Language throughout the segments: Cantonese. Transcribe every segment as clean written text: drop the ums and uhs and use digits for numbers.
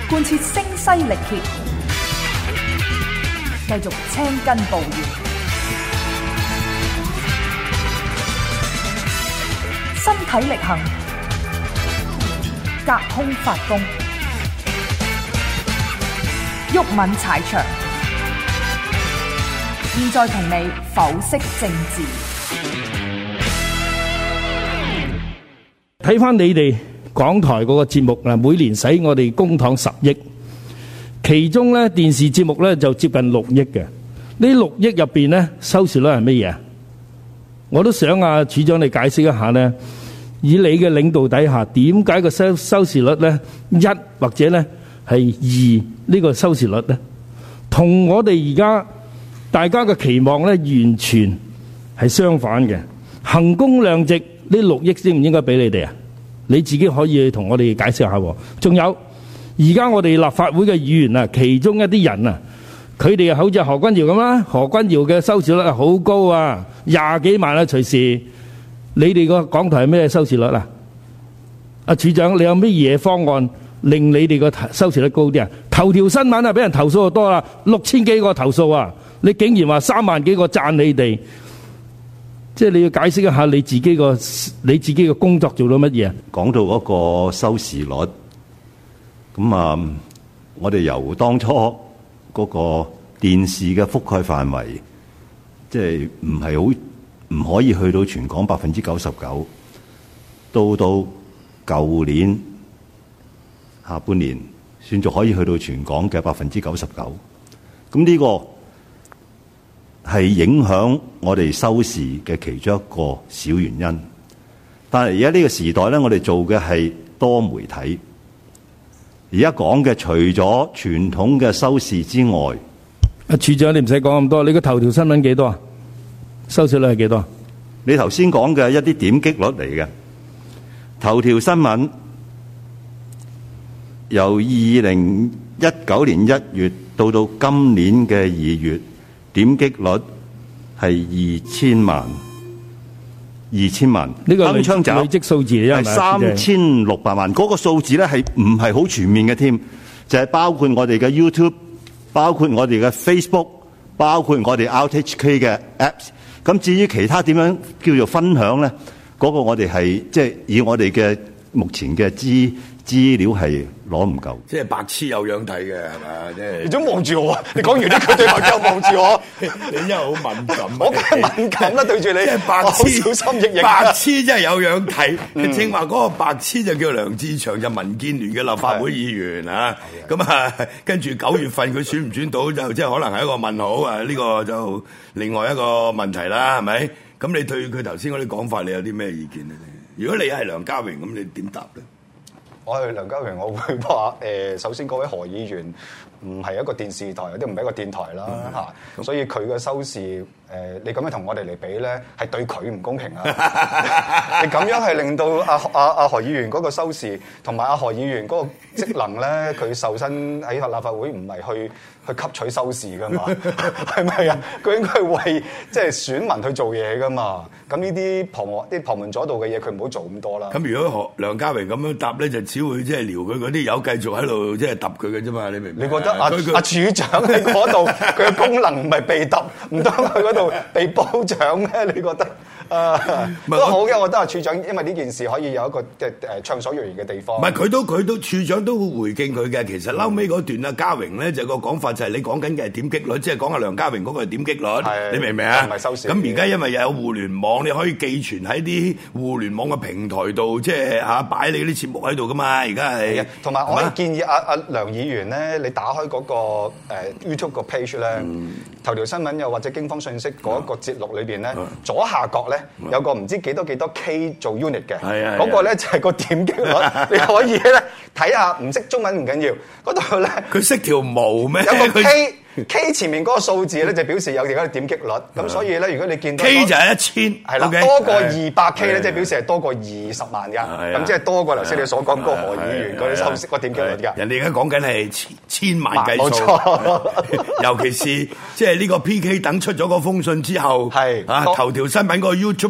貫徹聲嘶力竭，繼續青筋暴現，身體力行，隔空發功，毓民踩場。現在同你剖析政治。 睇翻你哋港台嗰個節目啦，每年使我哋公帑10億，其中咧電視節目咧就接近6億嘅。呢6億入邊咧收視率係乜嘢？我都想啊，處長你解釋一下咧。以你嘅領導底下，點解個收視率咧1或者咧係2呢個收視率咧，同我哋而家大家嘅期望咧完全係相反嘅。衡工量值，呢6億應唔應該俾你哋啊？你自己可以同我哋解釋下。仲有而家我哋立法會嘅議員啊，其中一啲人啊，佢哋好似何君堯咁啦，何君堯嘅收視率係好高啊，20幾萬啊隨時。你哋個港台係咩收視率啊？阿處長，你有咩嘢方案令你哋個收視率高啲啊？頭條新聞啊，俾人投訴就多啦，6000幾個投訴啊！你竟然話3萬幾個讚你哋，即係你要解釋一下你自己嘅工作做到乜嘢？ 講到嗰個收視率，咁啊，我哋由當初嗰個電視嘅覆蓋範圍，即係唔可以去到全港99%，到舊年下半年算做可以去到全港嘅99%。咁呢個係影響我哋收視嘅其中一個小原因。但係而家呢個時代咧，我哋做嘅係多媒體。而家講嘅除咗傳統嘅收視之外， 阿處長你唔使講咁多，你個頭條新聞幾多啊？收視率係幾多？ 你頭先講嘅一啲點擊率嚟嘅頭條新聞，由2019年1月到今年嘅2月，點擊率係2000萬。呢個鏗鏘集累積數字係 3600萬。嗰個數字咧係唔係好全面嘅添？就係包括我哋嘅 YouTube， 包括我哋嘅 Facebook， 包括我哋 RTHK 嘅 Apps。咁至於其他點樣叫做分享咧？嗰個我哋係即係以我哋嘅目前嘅資料係攞唔夠。 即係白痴有樣睇嘅係嘛？即係你總望住我啊！你講完呢句對白之後望住我， 你真係好敏感。 我梗係敏感啦，對住你。 即係白痴， 好小心翼翼。 白痴真係有樣睇。你正話嗰個白痴就叫梁志祥，就民建聯嘅立法會議員啊。咁啊，跟住9月份佢選唔選到就即係可能係一個問號啊！呢個就另外一個問題啦，係咪？咁你對佢頭先嗰啲講法，你有啲咩意見咧？如果你係梁家榮，咁你點答咧？ 我係梁家榮，我會話首先嗰位何議員唔係一個電視台，都唔係一個電台啦嚇，所以佢嘅收視你咁樣同我哋嚟比咧，係對佢唔公平啊！你咁樣係令到阿何議員嗰個收視同埋阿何議員嗰個職能咧，佢受薪喺立法會唔係去吸取收視噶嘛？係咪啊？佢應該係為即係選民去做嘢噶嘛？咁呢啲旁門左道嘅嘢，佢唔好做咁多啦。 咁如果梁家榮咁樣答咧，就只會即係撩佢嗰啲友繼續喺度即係揼佢嘅啫嘛？你明唔明？ 你覺得阿處長喺嗰度佢嘅功能唔係被揼，唔通佢嗰度被褒獎咩？你覺得？都好嘅，我覺得阿處長因為呢件事可以有一個暢所欲言嘅地方。 唔係佢都處長都會回敬佢嘅。其實嬲尾嗰段阿家榮咧就個講法就係你講緊嘅係點擊率，即係講阿梁家榮嗰個係點擊率，你明唔明啊？唔係收視。咁而家因為又有互聯網，你可以寄存喺啲互聯網嘅平台度，即係擺你啲節目喺度噶嘛。而家係。同埋我建議阿梁議員咧，你打開嗰個YouTube 個 page 咧，頭條新聞又或者驚慌訊息嗰個節錄裏邊咧，左下角咧。有個唔知幾多 K 做 unit 嘅，嗰個咧就係個點擊率，你可以咧睇下，唔識中文唔緊要，嗰度咧佢識條毛咩？ 有個 K 前面嗰個數字咧就表示有而家嘅點擊率，咁所以咧如果你見到 K 就係1000， 係啦，多過200K 咧，即係表示係多過20萬㗎，咁即係多過頭先你所講嗰個何議員嗰啲收視個點擊率㗎。 人哋而家講緊係千萬計數，冇錯。尤其是即係呢個 PK 等出咗個封信之後，頭條新聞嗰個 YouTube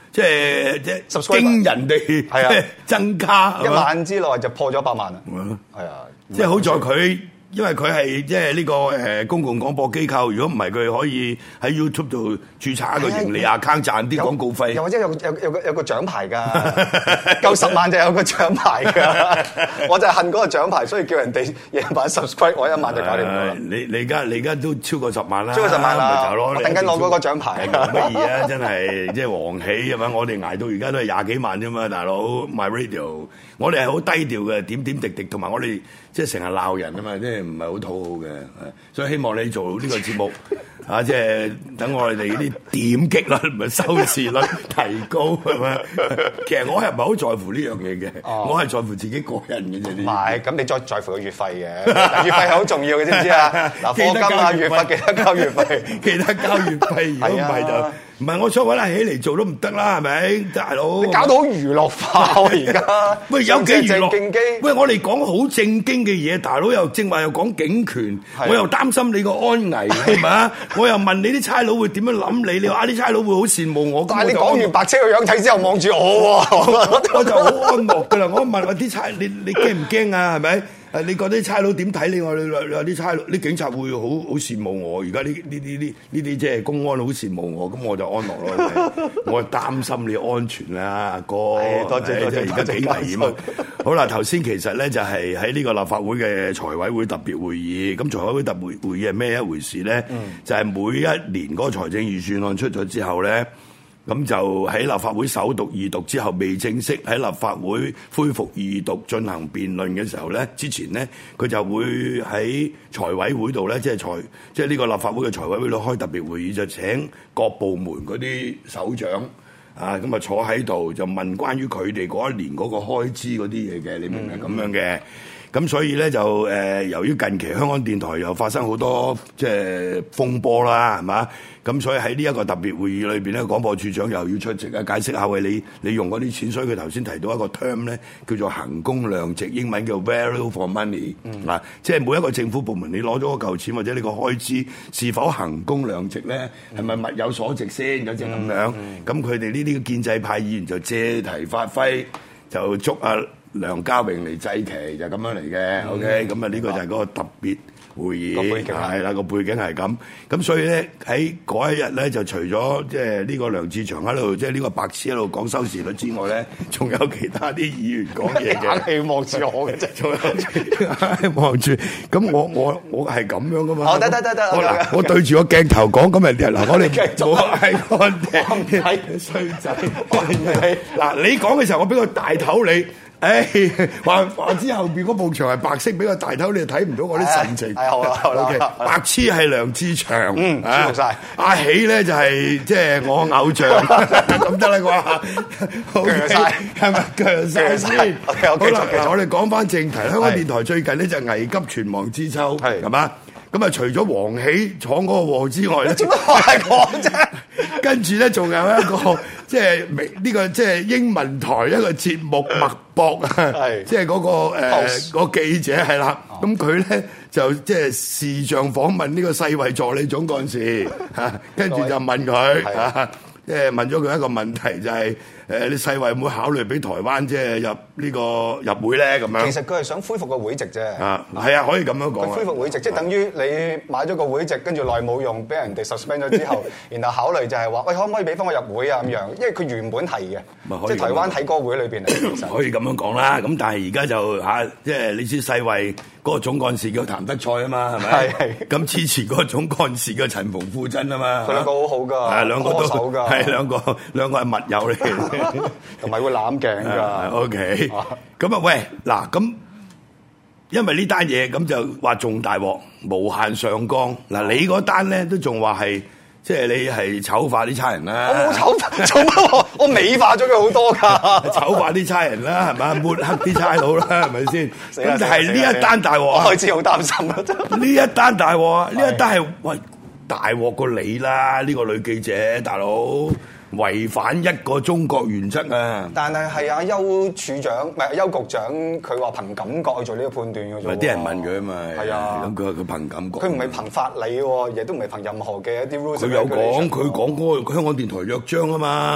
即係驚人哋係啊增加 1晚之內就破咗100萬啦。係啊， 即係好在佢。因為佢係即係呢個公共廣播機構，如果唔係佢可以喺 YouTube 度註冊一個盈利 account 賺啲廣告費， 又或者有個獎牌㗎，夠10萬就有個獎牌㗎。我就係恨嗰個獎牌，所以叫人哋夜晚 subscribe 我1萬就搞掂啦。 你而家都超過10萬啦， 超過10萬啦， 我等緊攞嗰個獎牌。 乜嘢啊？真係即係王喜係嘛？我哋捱到而家都係20幾萬啫嘛，大佬 My Radio， 我哋係好低調嘅，點點滴滴，同埋我哋即係成日鬧人啊嘛，即係唔係好討好嘅，所以希望你做呢個節目啊，即係等我哋啲點擊率唔係收視率提高係咪？其實我係唔係好在乎呢樣嘢嘅，我係在乎自己個人嘅啫。 唔係，咁你在乎個月費嘅，但月費係好重要嘅，知唔知啊？嗱，課金啊，月費記得交月費， 記得交月費，如果唔係就。唔係我想揾阿喜嚟做都唔得啦，係咪，大佬？ 你搞到好娛樂化喎而家。 喂，有幾娛樂？ 正經喂，我哋講好正經嘅嘢，大佬又正話又講警權，我又擔心你個安危，係咪啊？我又問你啲差佬會點樣諗你？你話啲差佬會好羨慕我。 但係你講完白車個樣睇之後望住我喎， 我就好安樂㗎啦。我問啲差，你驚唔驚啊？係咪？你覺得啲差佬點睇你？我你話啲差佬、啲警察會好羨慕我。而家呢啲即係公安好羨慕我，咁我就安樂咯。我擔心你安全啦，阿哥。多謝。而家幾危險啊！好啦，頭先其實咧就係喺呢個立法會嘅財委會特別會議。咁財委會特別會議係咩一回事咧？就係每一年嗰個財政預算案出咗之後咧。咁就喺立法會首讀、二讀之後，未正式喺立法會恢復二讀進行辯論嘅時候咧，之前咧佢就會喺財委會度咧，即係呢個立法會嘅財委會度開特別會議，就請各部門嗰啲首長啊，咁啊坐喺度就問關於佢哋嗰一年嗰個開支嗰啲嘢嘅，你明唔明咁樣嘅？咁所以咧就由於近期香港電台又發生好多即係風波啦，係嘛？咁所以喺呢一個特別會議裏邊咧，廣播處長又要出席啊，解釋下喂你用嗰啲錢，所以佢頭先提到一個 term 咧，叫做衡工量值，英文叫 value for money，嗱，即係每一個政府部門你攞咗嗰嚿錢或者你個開支是否衡工量值咧，係咪物有所值先，有隻咁樣？咁佢哋呢啲建制派議員就借題發揮，就捉阿梁家榮嚟祭旗，就咁樣嚟嘅。OK，咁啊呢個就係嗰個特別會議，係啦，個背景係咁。咁所以咧喺嗰一日咧，就除咗即係呢個梁志祥喺度，即係呢個白痴喺度講收視率之外咧，仲有其他啲議員講嘢嘅。硬係望住我嘅啫，仲有望住。咁我係咁樣噶嘛？得。嗱，我對住個鏡頭講，咁人哋嗱，我哋我係乾淨衰仔。嗱，你講嘅時候，我俾個大頭你。話知後邊嗰埲牆係白色，俾個大頭你就睇唔到我啲神情。好啦，OK，白痴係梁志祥，舒服晒。阿喜咧就係即係我偶像，咁得啦啩？鋸晒係咪鋸晒先？好啦，我哋講翻正題。香港電台最近咧就危急存亡之秋，係嘛？咁啊，除咗王喜闖嗰個禍之外咧，點解係講啫？跟住咧，仲有一個即係呢個即係英文台一個節目脈搏啊，即係嗰個個記者係啦。咁佢咧就即係視像訪問呢個世衛助理總幹事嚇，跟住就問佢嚇，即係問咗佢一個問題，就係你世衛會唔會考慮俾台灣即係入會咧咁樣？ 其實佢係想恢復個會籍啫。 係啊，可以咁樣講。 恢復會籍即係等於你買咗個會籍，跟住耐冇用，俾人哋 suspend 咗之後，然後考慮就係話，喂，可唔可以俾翻我入會啊咁樣？因為佢原本係嘅，即係台灣喺嗰個會裏邊嚟。 可以咁樣講啦。咁但係而家就即係你知世衛嗰個總幹事叫譚德塞啊嘛，係咪？係。咁之前嗰個總幹事叫陳馮富珍啊嘛。 佢兩個好好㗎， 係兩個都係兩個係密友嚟嘅。 同埋會攬鏡㗎。 OK，咁啊喂，嗱咁，因為呢單嘢咁就話重大鑊，無限上綱。嗱，你嗰單咧都仲話係，即係你係醜化啲差人啦。 我冇醜化，做乜我美化咗佢好多㗎。 醜化啲差人啦，係咪？抹黑啲差佬啦，係咪先？咁就係呢一單大鑊。 我開始好擔心啦。 呢一單大鑊，呢一單係喂大鑊過你啦！呢個女記者大佬。違反一個中國原則啊！ 但係阿邱處長，唔係邱局長，佢話憑感覺去做呢個判斷嘅啫。 咪啲人問佢啊嘛， 係啊， 咁佢憑感覺。 佢唔係憑法理喎，亦都唔係憑任何嘅一啲 rules。 佢有講，佢講嗰個香港電台約章啊嘛。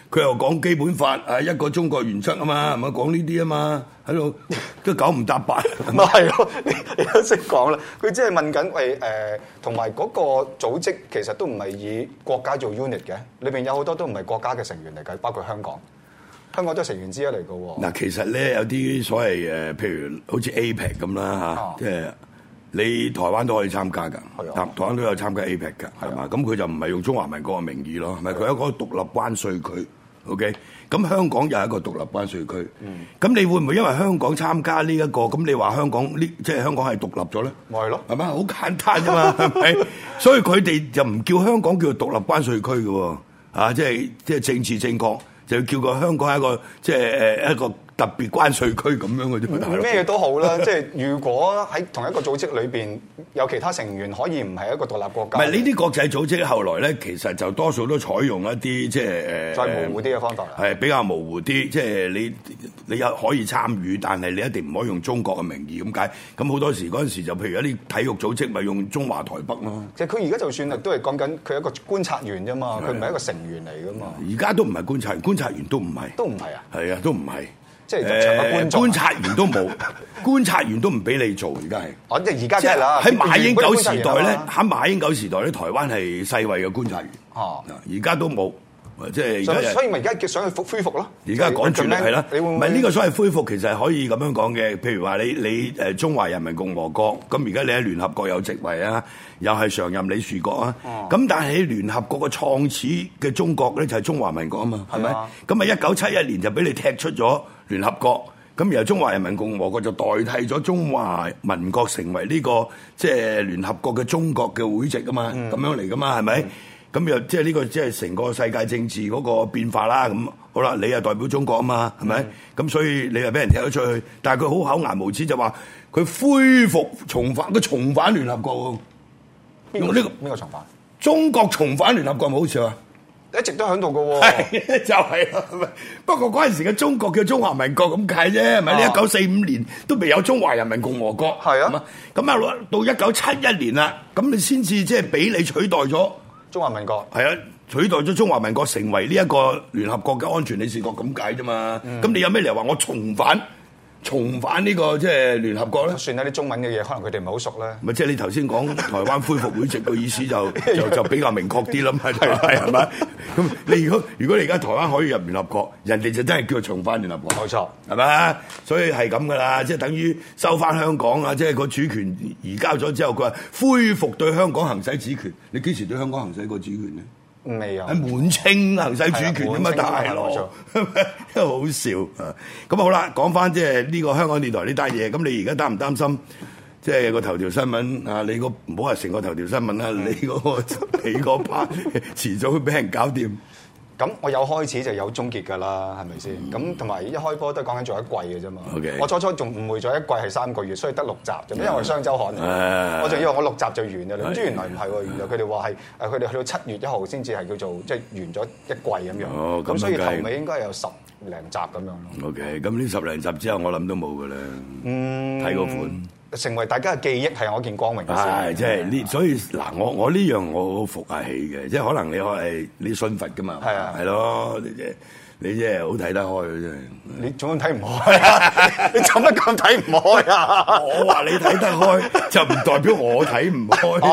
佢又講基本法一個中國原則啊嘛，係咪講呢啲啊嘛，喺度都九唔搭八。 咪係咯，你都識講啦。佢即係問緊喂同埋嗰個組織其實都唔係以國家做 unit 嘅，裏邊有好多都唔係國家嘅成員嚟嘅，包括香港。香港都係成員之一嚟嘅喎。 嗱，其實咧有啲所謂譬如好似 APEC 咁啦嚇，即係你台灣都可以參加㗎，台灣都有參加 APEC 㗎，係嘛？咁佢就唔係用中華民國嘅名義咯，係咪？佢有一個獨立關稅區 ，OK？咁香港又係一個獨立關稅區，咁你會唔會因為香港參加呢一個，咁你話香港呢，即係香港係獨立咗咧？ 咪係咯， 係咪？好簡單啫嘛，係咪？所以佢哋就唔叫香港叫獨立關稅區嘅喎，即係政治正確。就要叫個香港係一個即係一個特別關稅區咁樣嘅啫。 咩都好啦，即係如果喺同一個組織裏邊有其他成員可以唔係一個獨立國家。 唔係呢啲國際組織後來咧，其實就多數都採用一啲即係再模糊啲嘅方法。 係比較模糊啲，即係你有可以參與，但係你一定唔可以用中國嘅名義咁解。咁好多時嗰陣時就譬如一啲體育組織咪用中華台北咯。 其實佢而家就算都係講緊佢係一個觀察員啫嘛，佢唔係一個成員嚟噶嘛。 而家都唔係觀察員，觀察員都唔係。 都唔係啊？ 係啊，都唔係。 即係觀察員都冇，觀察員都唔俾你做，而家係。 哦，即係而家真係啦。 喺馬英九時代咧，喺馬英九時代咧，台灣係世衛嘅觀察員。 哦。 而家都冇，即係所以咪而家想去恢復咯。 而家趕住係啦，唔係呢個所謂恢復，其實係可以咁樣講嘅。譬如話你中華人民共和國，咁而家你喺聯合國有席位啊，又係常任理事國啊。咁但係喺聯合國嘅創始嘅中國咧，就係中華民國啊嘛，係咪？咁啊1971年就俾你踢出咗聯合國，咁然後中華人民共和國就代替咗中華民國成為呢個即係聯合國嘅中國嘅會籍啊嘛，咁樣嚟噶嘛，係咪？咁又即係呢個即係成個世界政治嗰個變化啦。咁好啦，你又代表中國啊嘛，係咪？咁所以你又俾人踢咗出去，但係佢好厚顏無恥就話佢恢復重返聯合國。 用呢個邊個重返？ 中國重返聯合國冇好笑啊！ 一直都喺度嘅喎， 係就係啦。不過嗰陣時嘅中國叫中華民國咁解啫，係咪？你1945年都未有中華人民共和國， 係啊。 咁啊到1971年啦，咁你先至即係俾你取代咗中華民國， 係啊，取代咗中華民國成為呢一個聯合國嘅安全理事國咁解啫嘛。咁你有咩理由話我重返呢個即係聯合國咧？ 算啦，啲中文嘅嘢可能佢哋唔係好熟咧。 咪即係你頭先講台灣恢復會籍嘅意思就比較明確啲啦嘛，係咪？咁你如果你而家台灣可以入聯合國，人哋就真係叫佢重返聯合國， 冇錯， 係咪？所以係咁噶啦，即係等於收翻香港啊！即係個主權移交咗之後，佢話恢復對香港行使主權。你幾時對香港行使過主權咧？ 未有， 喺滿清行使主權啊嘛，大佬，真係好笑啊！咁好啦，講翻即係呢個香港電台呢單嘢，咁你而家擔唔擔心？即係個頭條新聞啊！你個唔好話成個頭條新聞啦，你嗰 part 遲早會俾人搞掂。 咁我有開始就有終結㗎啦，係咪先？咁同埋一開波都講緊做一季嘅啫嘛。 Okay. 我初仲誤會咗一季係3個月，所以得6集，因為我係雙週刊嚟。我仲以為我6集就完㗎啦，點知原來唔係喎，原來佢哋話係佢哋去到7月1號先至係叫做即係完咗一季咁樣。咁所以頭尾應該有10零集咁樣咯。 OK，咁呢10零集之後，我諗都冇㗎啦。睇個款。 成為大家嘅記憶係我件光榮嘅事。 係，即係呢，所以嗱，我呢樣我好服下氣嘅，即係可能你係你信佛㗎嘛， 係啊， 係咯，你真係好睇得開嘅真係。 你做乜睇唔開啊？你做乜咁睇唔開啊？ 我話你睇得開，就唔代表我睇唔開。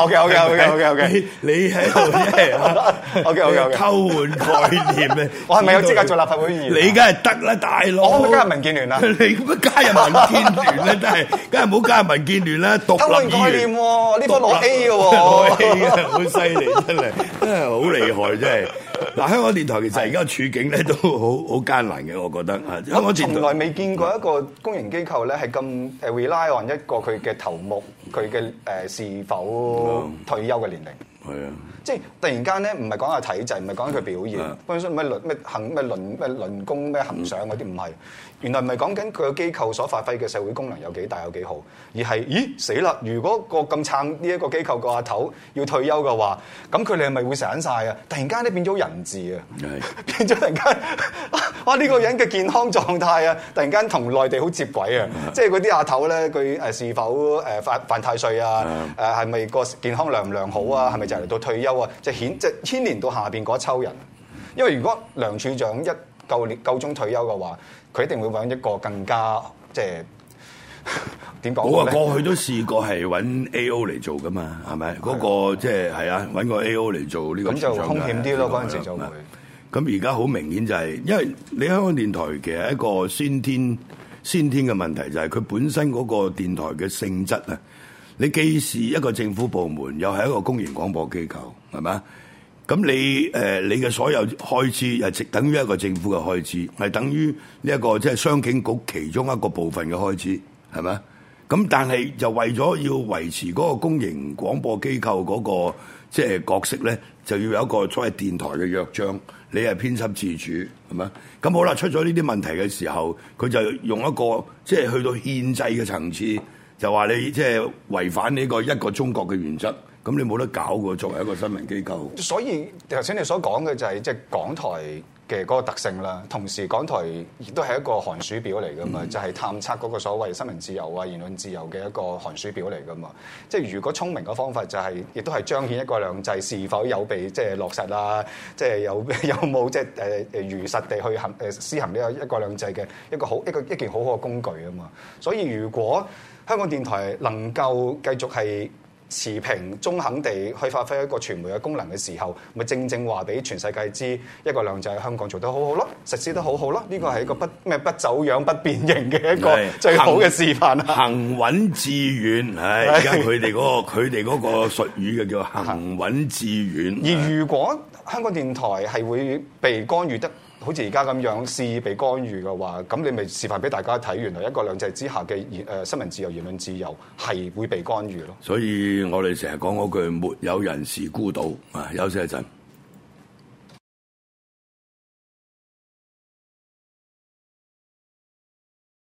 OK， 你喺度即係 OK， 偷換概念咧。 我係咪有資格做立法會議員？ 你梗係得啦，大佬。 我加入民建聯啦。 你乜加入民建聯咧？真係，梗係唔好加入民建聯啦。獨立議員喎，呢個攞 A 嘅喎。 攞 A 啊，好犀利真係，真係好厲害真係。嗱，香港電台其實而家處境咧都好艱難嘅，我覺得啊。香港電台從來未見過一個公營機構咧係咁rely on 一個佢嘅頭目，佢嘅是否退休嘅年齡。 係啊， 即係突然間咧，唔係講下體制，唔係講佢表現，本身咩輪功咩行上嗰啲唔係。原來唔係講緊佢個機構所發揮嘅社會功能有幾大有幾好，而係咦死啦！如果個咁撐呢一個機構個阿頭要退休嘅話，咁佢哋係咪會散晒啊？突然間咧變咗人治啊，變咗突然間哇呢個人嘅健康狀態啊，突然間同內地好接軌啊！即係嗰啲阿頭咧，佢是否犯太歲啊？係咪個健康良唔良好啊？係咪就嚟到退休啊？即係牽連到下邊嗰一抽人。 因為如果梁處長夠鐘退休嘅話，佢一定會揾一個更加即係點講咧？ 我過去都試過係揾 A.O. 嚟做噶嘛，係咪？嗰個即係係啊，揾個 A.O. 嚟做呢個。咁就兇險啲咯，嗰陣時就會。 咁而家好明顯就係，因為你香港電台其實一個先天嘅問題就係佢本身嗰個電台嘅性質啊。你既是一個政府部門，又係一個公營廣播機構，係咪？咁你嘅所有開支係等於一個政府嘅開支，係等於呢一個即係商經局其中一個部分嘅開支，係咪？咁但係就為咗要維持嗰個公營廣播機構嗰個即係角色咧，就要有一個所謂電台嘅約章，你係編輯自主，係咪？咁好啦，出咗呢啲問題嘅時候，佢就用一個即係去到憲制嘅層次，就話你即係違反呢個一個中國嘅原則。咁你冇得搞喎，作為一個新聞機構。 所以頭先你所講嘅就係即係港台嘅嗰個特性啦。同時港台亦都係一個寒暑表嚟噶嘛，就係探測嗰個所謂新聞自由啊、言論自由嘅一個寒暑表嚟噶嘛。即係如果聰明嘅方法就係，亦都係彰顯一國兩制是否有被即係落實啊，即係有冇即係如實地去施行呢個一國兩制嘅一件好好嘅工具啊嘛。所以如果香港電台能夠繼續係持平中肯地去發揮一個傳媒嘅功能嘅時候，咪正話俾全世界知一國兩制喺香港做得好好咯，實施得好好咯。呢個係一個不走樣不變形嘅一個最好嘅示範啦。 行穩致遠，而家佢哋嗰個術語嘅叫行穩致遠。 而如果香港電台係會被干預得好似而家咁樣肆意被干預嘅話，咁你咪示範俾大家睇，原來一國兩制之下嘅新聞自由、言論自由係會被干預咯。 所以我哋成日講嗰句，沒有人是孤島啊！休息一陣。